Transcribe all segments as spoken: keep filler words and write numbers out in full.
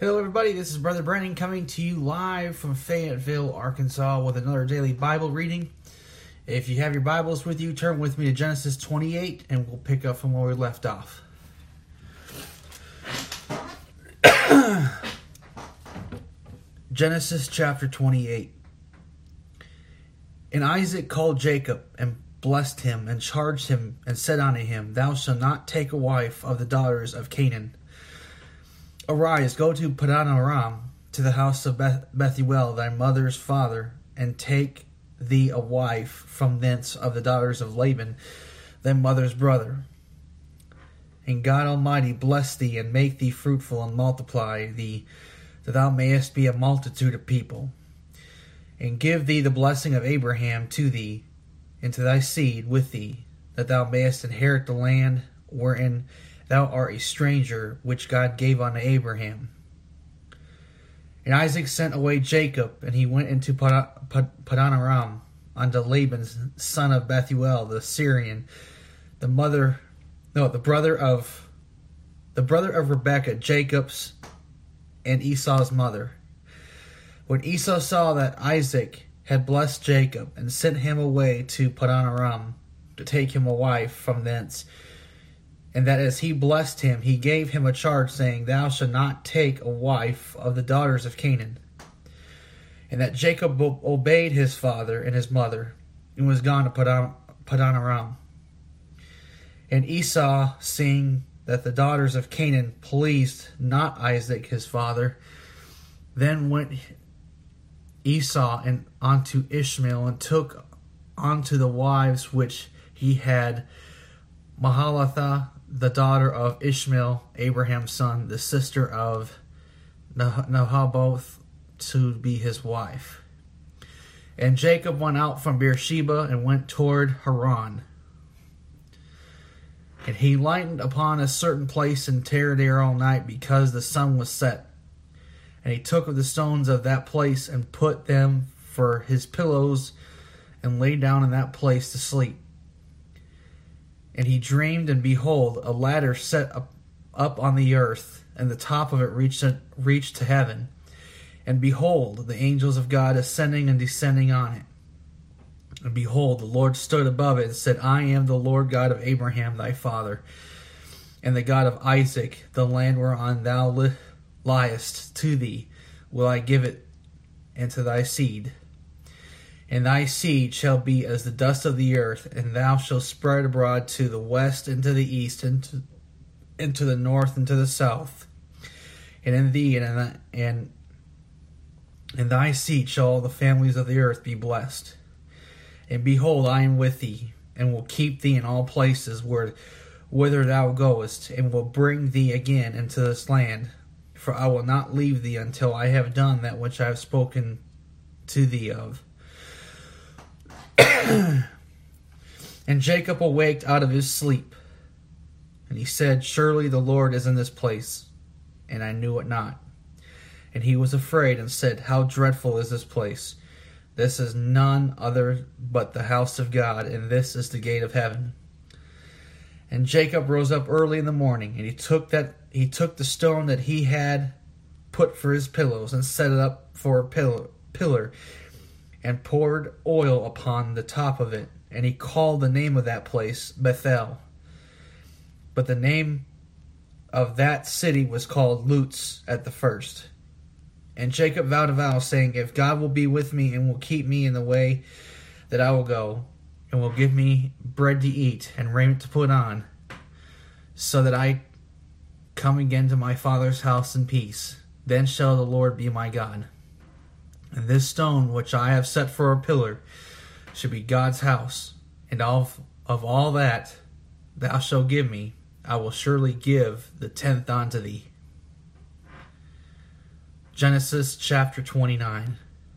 Hello everybody, this is Brother Brennan coming to you live from Fayetteville, Arkansas with another daily Bible reading. If you have your Bibles with you, turn with me to Genesis twenty-eight and we'll pick up from where we left off. Genesis chapter twenty-eight. And Isaac called Jacob and blessed him and charged him and said unto him, Thou shalt not take a wife of the daughters of Canaan. Arise, go to Padan Aram, to the house of Beth- Bethuel, thy mother's father, and take thee a wife from thence of the daughters of Laban, thy mother's brother. And God Almighty bless thee, and make thee fruitful, and multiply thee, that thou mayest be a multitude of people. And give thee the blessing of Abraham to thee, and to thy seed with thee, that thou mayest inherit the land wherein thou art a stranger, which God gave unto Abraham. And Isaac sent away Jacob, and he went into Padan Aram unto Laban's son of Bethuel the Syrian, the mother, no, the brother of the brother of Rebekah, Jacob's and Esau's mother. When Esau saw that Isaac had blessed Jacob, and sent him away to Padan Aram to take him a wife from thence, and that as he blessed him, he gave him a charge, saying, Thou shalt not take a wife of the daughters of Canaan. And that Jacob obeyed his father and his mother, and was gone to Padan, Padan Aram. And Esau, seeing that the daughters of Canaan pleased not Isaac his father, then went Esau and unto Ishmael, and took unto the wives which he had Mahalathah, the daughter of Ishmael, Abraham's son, the sister of Nahaboth, to be his wife. And Jacob went out from Beersheba and went toward Haran. And he lightened upon a certain place and tarried there all night, because the sun was set. And he took of the stones of that place and put them for his pillows, and lay down in that place to sleep. And he dreamed, and behold, a ladder set up, up on the earth, and the top of it reached, reached to heaven. And behold, the angels of God ascending and descending on it. And behold, the Lord stood above it, and said, I am the Lord God of Abraham thy father, and the God of Isaac. The land whereon thou li- liest, to thee will I give it, and to thy seed. And thy seed shall be as the dust of the earth, and thou shalt spread abroad to the west, and to the east, and to, and to the north, and to the south. And in thee and in, thy, and in thy seed shall all the families of the earth be blessed. And behold, I am with thee, and will keep thee in all places where whither thou goest, and will bring thee again into this land. For I will not leave thee until I have done that which I have spoken to thee of. And Jacob awaked out of his sleep, and he said, Surely the Lord is in this place, and I knew it not. And he was afraid, and said, How dreadful is this place! This is none other but the house of God, and this is the gate of heaven. And Jacob rose up early in the morning, and he took that he took the stone that he had put for his pillows, and set it up for a pillar, pillar and poured oil upon the top of it. And he called the name of that place Bethel. But the name of that city was called Luz at the first. And Jacob vowed a vow, saying, If God will be with me, and will keep me in the way that I will go, and will give me bread to eat, and raiment to put on, so that I come again to my father's house in peace, then shall the Lord be my God. And this stone which I have set for a pillar should be God's house. And of, of all that thou shalt give me, I will surely give the tenth unto thee. Genesis chapter twenty-nine.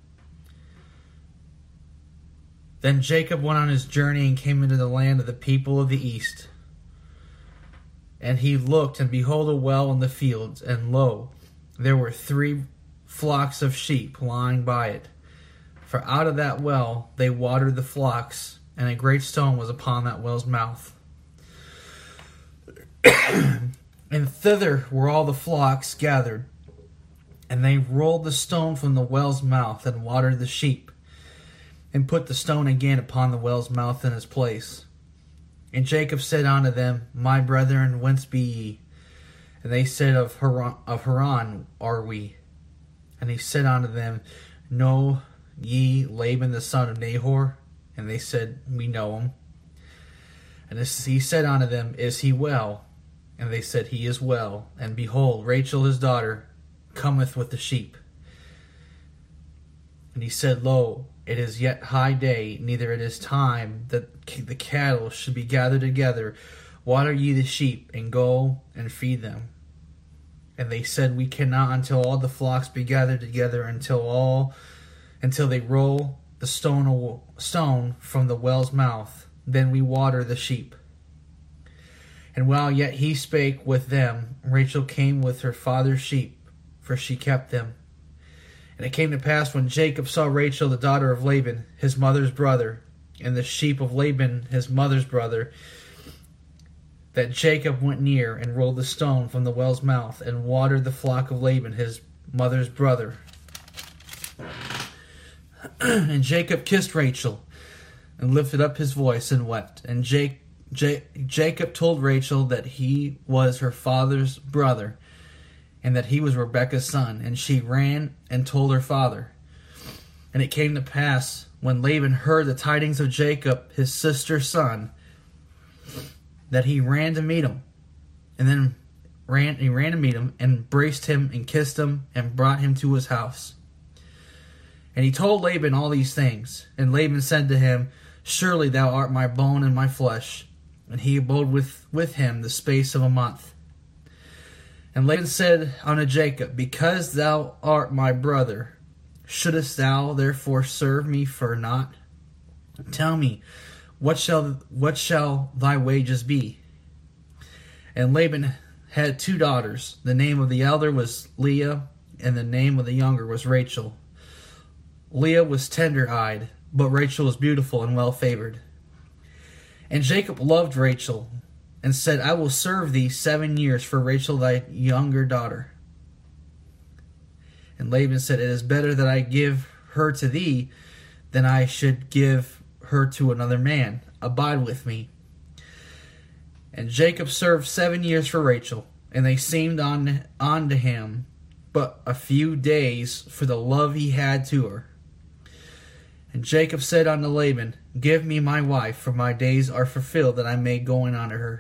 Then Jacob went on his journey, and came into the land of the people of the east. And he looked, and behold, a well in the fields, and lo, there were three flocks of sheep lying by it. For out of that well they watered the flocks, and a great stone was upon that well's mouth. And thither were all the flocks gathered, And they rolled the stone from the well's mouth, and watered the sheep, and put the stone again upon the well's mouth in its place. And Jacob said unto them, My brethren, whence be ye? And they said, Of Haran, of Haran are we. And he said unto them, Know ye Laban the son of Nahor? And they said, We know him. And he said unto them, Is he well? And they said, He is well. And behold, Rachel his daughter cometh with the sheep. And he said, Lo, it is yet high day, neither it is time that the cattle should be gathered together. Water ye the sheep, and go and feed them. And they said, We cannot until all the flocks be gathered together, until all, until they roll the stone stone from the well's mouth. Then we water the sheep. And while yet he spake with them, Rachel came with her father's sheep, for she kept them. And it came to pass, when Jacob saw Rachel the daughter of Laban, his mother's brother, and the sheep of Laban his mother's brother, that Jacob went near and rolled the stone from the well's mouth, and watered the flock of Laban his mother's brother. And Jacob kissed Rachel, and lifted up his voice, and wept. And Jake, J- Jacob told Rachel that he was her father's brother, and that he was Rebekah's son. And she ran and told her father. And it came to pass, when Laban heard the tidings of Jacob, his sister's son, that he ran to meet him. And then ran he ran to meet him, and embraced him, and kissed him, and brought him to his house. And he told Laban all these things. And Laban said to him, Surely thou art my bone and my flesh. And he abode with, with him the space of a month. And Laban said unto Jacob, Because thou art my brother, shouldest thou therefore serve me for naught? Tell me, what shall what shall thy wages be? And Laban had two daughters. The name of the elder was Leah, and the name of the younger was Rachel. Leah was tender-eyed, but Rachel was beautiful and well-favored. And Jacob loved Rachel, and said, I will serve thee seven years for Rachel thy younger daughter. And Laban said, It is better that I give her to thee, than I should give her to another man. Abide with me. And Jacob served seven years for Rachel, and they seemed on unto him but a few days for the love he had to her. And Jacob said unto Laban, Give me my wife, for my days are fulfilled, that I may go in unto her.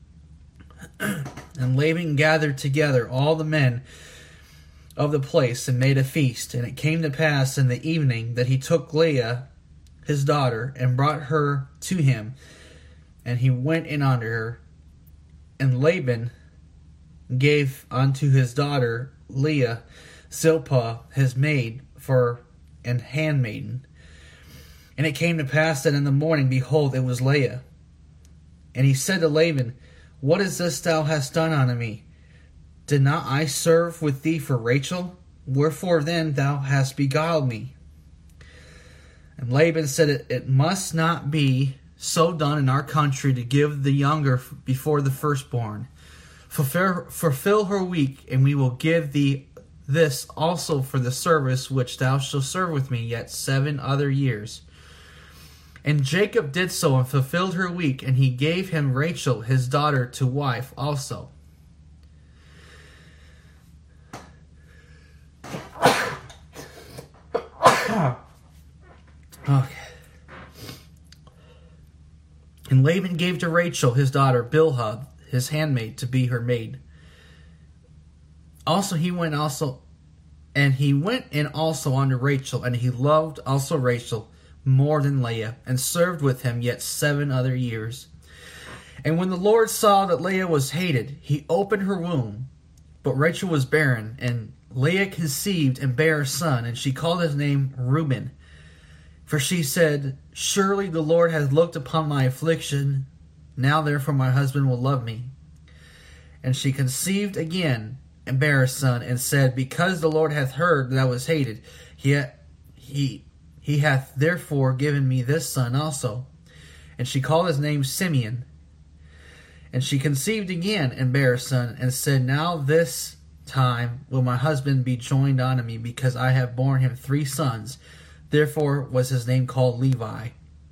And Laban gathered together all the men of the place, and made a feast. And it came to pass in the evening that he took Leah his daughter, and brought her to him, and he went in unto her. And Laban gave unto his daughter Leah Zilpah his maid for an handmaiden. And it came to pass that in the morning, behold, it was Leah. And he said to Laban, What is this thou hast done unto me? Did not I serve with thee for Rachel? Wherefore then thou hast beguiled me? And Laban said, It, it must not be so done in our country to give the younger before the firstborn. Fulfill, fulfill her week, and we will give thee this also for the service which thou shalt serve with me yet seven other years. And Jacob did so, and fulfilled her week, and he gave him Rachel his daughter to wife also. Okay. And Laban gave to Rachel his daughter Bilhah his handmaid to be her maid. Also he went also, and he went in also unto Rachel, and he loved also Rachel more than Leah, and served with him yet seven other years. And when the Lord saw that Leah was hated, he opened her womb, but Rachel was barren, and Leah conceived and bare a son, and she called his name Reuben. For she said, Surely the Lord hath looked upon my affliction, now therefore my husband will love me. And she conceived again, and bare a son, and said, Because the Lord hath heard that I was hated, yet he he hath therefore given me this son also. And she called his name Simeon. And she conceived again, and bare a son, and said, Now this time will my husband be joined unto me, because I have borne him three sons. Therefore was his name called Levi.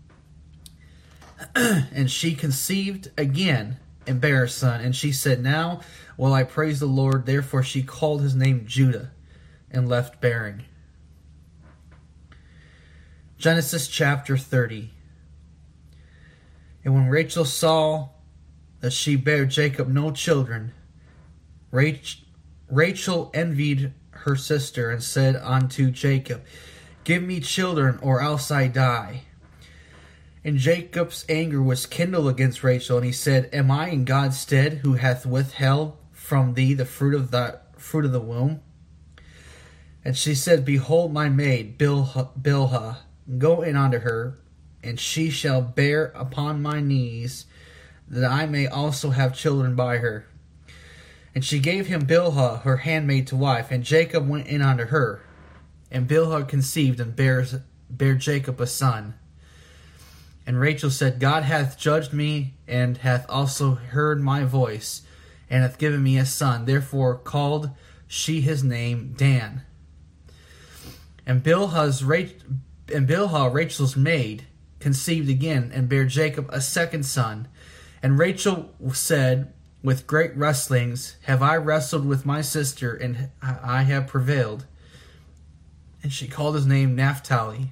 And she conceived again and bare a son. And she said, Now will I praise the Lord. Therefore she called his name Judah, and left bearing. Genesis chapter thirty. And when Rachel saw that she bare Jacob no children, Rachel envied her sister, and said unto Jacob, Give me children, or else I die. And Jacob's anger was kindled against Rachel, and he said, Am I in God's stead, who hath withheld from thee the fruit of the fruit of the womb? And she said, Behold my maid Bilhah, Bilhah, go in unto her, and she shall bear upon my knees, that I may also have children by her. And she gave him Bilhah, her handmaid, to wife, and Jacob went in unto her. And Bilhah conceived, and bare, bare Jacob a son. And Rachel said, God hath judged me, and hath also heard my voice, and hath given me a son. Therefore called she his name Dan. And Bilhah's and Bilhah, Rachel's maid, conceived again, and bare Jacob a second son. And Rachel said, With great wrestlings have I wrestled with my sister, and I have prevailed. And she called his name Naphtali.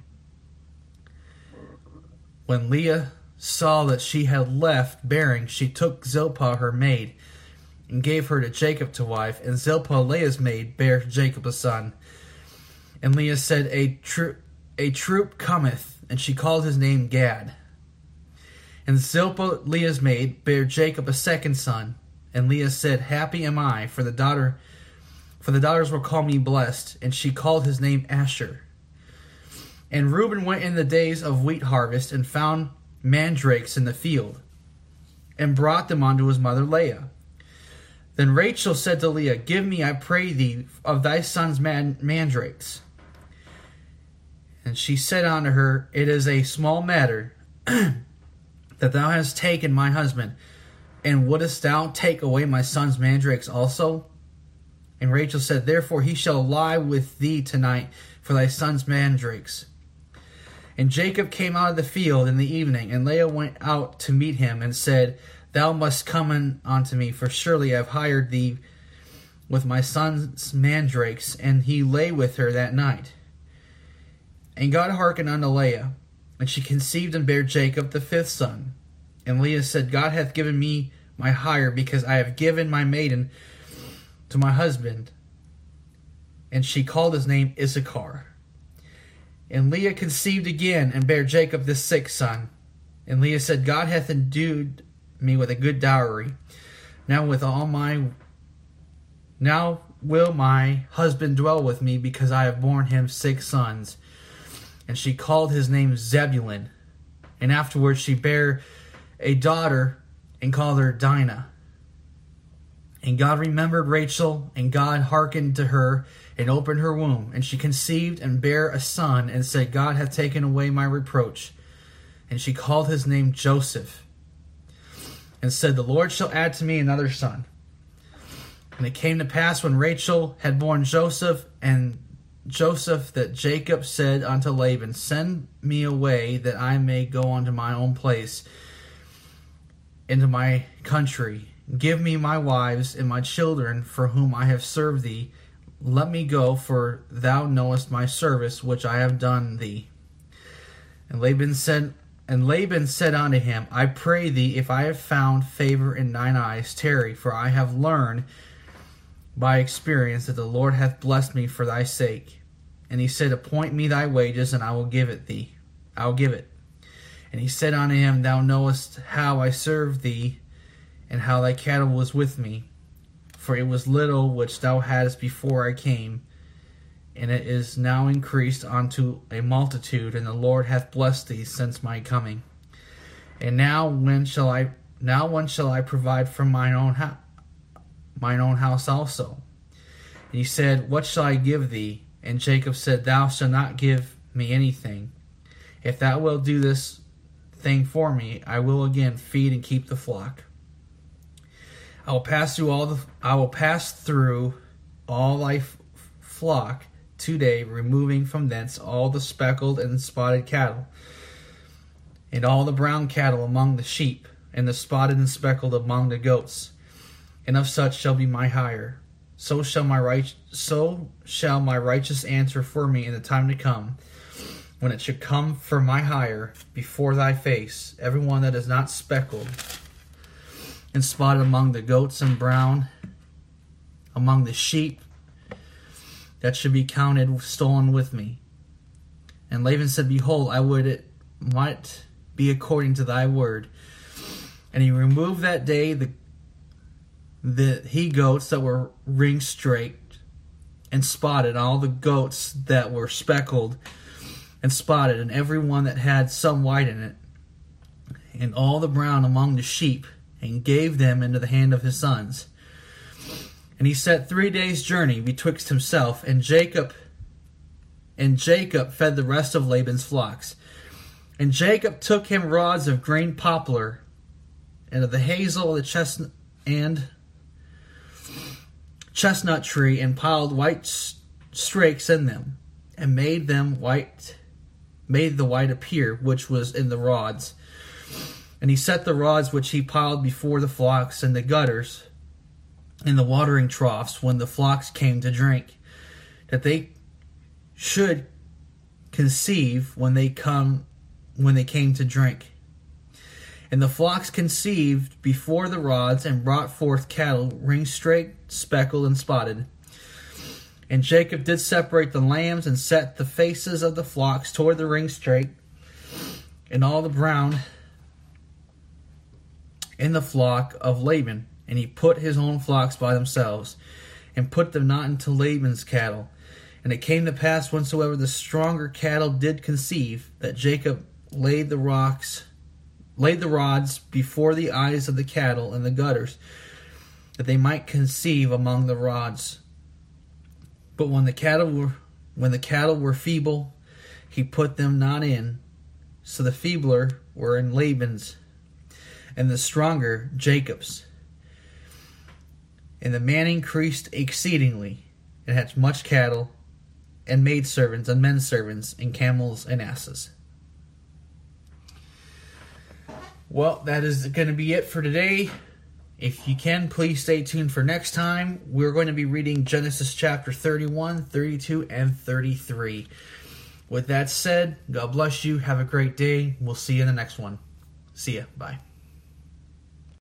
When Leah saw that she had left bearing, she took Zilpah her maid, and gave her to Jacob to wife. And Zilpah, Leah's maid, bare Jacob a son. And Leah said, A, tro- a troop cometh, and she called his name Gad. And Zilpah, Leah's maid, bare Jacob a second son. And Leah said, Happy am I, for the daughter, for the daughters will call me blessed. And she called his name Asher. And Reuben went in the days of wheat harvest, and found mandrakes in the field, and brought them unto his mother Leah. Then Rachel said to Leah, Give me, I pray thee, of thy son's man- mandrakes. And she said unto her, It is a small matter that thou hast taken my husband, and wouldest thou take away my son's mandrakes also? And Rachel said, Therefore he shall lie with thee tonight for thy son's mandrakes. And Jacob came out of the field in the evening, and Leah went out to meet him, and said, Thou must come in unto me, for surely I have hired thee with my son's mandrakes. And he lay with her that night. And God hearkened unto Leah, and she conceived and bare Jacob the fifth son. And Leah said, God hath given me my hire, because I have given my maiden to my husband. And she called his name Issachar. And Leah conceived again, and bare Jacob the sixth son. And Leah said, God hath endued me with a good dowry. Now with all my now will my husband dwell with me, because I have borne him six sons. And she called his name Zebulun. And afterwards she bare a daughter, and called her Dinah. And God remembered Rachel, and God hearkened to her, and opened her womb. And she conceived, and bare a son, and said, God hath taken away my reproach. And she called his name Joseph, and said, The Lord shall add to me another son. And it came to pass, when Rachel had borne Joseph, and Joseph, that Jacob said unto Laban, Send me away, that I may go unto my own place, into my country. Give me my wives and my children, for whom I have served thee. Let me go, for thou knowest my service which I have done thee. And Laban said, and Laban said unto him, I pray thee, if I have found favor in thine eyes, tarry, for I have learned by experience that the Lord hath blessed me for thy sake. And he said, Appoint me thy wages, and I will give it thee. I will give it. And he said unto him, Thou knowest how I served thee, and how thy cattle was with me. For it was little which thou hadst before I came, and it is now increased unto a multitude, and the Lord hath blessed thee since my coming. And now when shall I now when shall I provide for mine own house, mine own house also? And he said, What shall I give thee? And Jacob said, Thou shalt not give me anything. If thou wilt do this thing for me, I will again feed and keep the flock. I will pass through all the I will pass through all thy f- flock today, removing from thence all the speckled and spotted cattle, and all the brown cattle among the sheep, and the spotted and speckled among the goats. And of such shall be my hire. So shall my right, so shall my righteous answer for me in the time to come, when it should come for my hire before thy face, every one that is not speckled and spotted among the goats and brown among the sheep, that should be counted stolen with me. And Laban said, Behold, I would it might be according to thy word. And he removed that day the the he goats that were ring straight and spotted, all the goats that were speckled and spotted, and every one that had some white in it, and all the brown among the sheep, and gave them into the hand of his sons. And he set three days' journey betwixt himself and Jacob, and Jacob fed the rest of Laban's flocks. And Jacob took him rods of green poplar, and of the hazel, the chestnut, and chestnut tree, and piled white strakes in them, and made them white, made the white appear, which was in the rods. And he set the rods which he piled before the flocks in the gutters, in the watering troughs, when the flocks came to drink, that they should conceive when they come, when they came to drink. And the flocks conceived before the rods, and brought forth cattle ring straight, speckled, and spotted. And Jacob did separate the lambs, and set the faces of the flocks toward the ring straight, and all the brown in the flock of Laban. And he put his own flocks by themselves, and put them not into Laban's cattle. And it came to pass, whensoever the stronger cattle did conceive, that Jacob laid the rocks, laid the rods before the eyes of the cattle in the gutters, that they might conceive among the rods. But when the cattle were when the cattle were feeble, he put them not in. So the feebler were in Laban's, and the stronger Jacob's. And the man increased exceedingly, and had much cattle, and maidservants, and menservants, and camels, and asses. Well, that is going to be it for today. If you can, please stay tuned for next time. We're going to be reading Genesis chapter thirty-one, thirty-two, and thirty-three. With that said, God bless you. Have a great day. We'll see you in the next one. See ya. Bye.